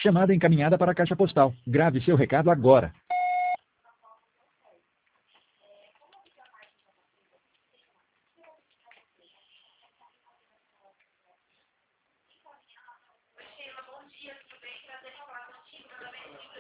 Chamada encaminhada para a caixa postal. Grave seu recado agora.